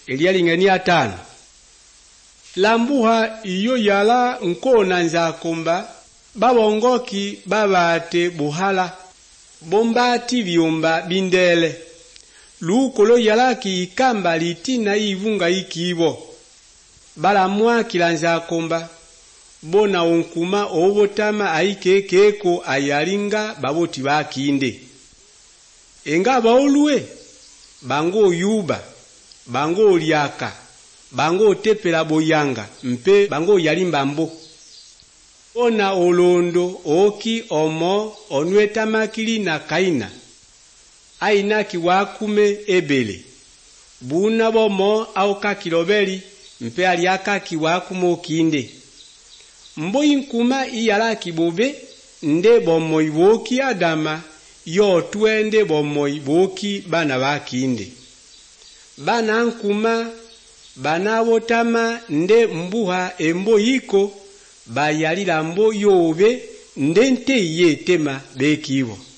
Elialingania 5. Lambuha iyo yala nkona nzakomba babongoki babate buhala bombati byomba bindele lukolo yala ki kamba litina ivunga ikibo balamwa kilanza komba bona onkuma obotama aikekeko ayalinga baboti bakinde enga baolwe bango yuba bango liaka bango tepela boyanga mpe bango yalimba mbo ona olondo oki omo onweta makili na kaina aina kiwakume ebele buna bomo auka kilobeli mpe aliaka kiwakumo kinde mbo inkuma iyala kibobe nde bomo iboki adama yo twende bomo iboki bana bakinde bana nkuma bana botama nde mbuha embo yiko bayalila mbo yobe nde nte yetema bekibo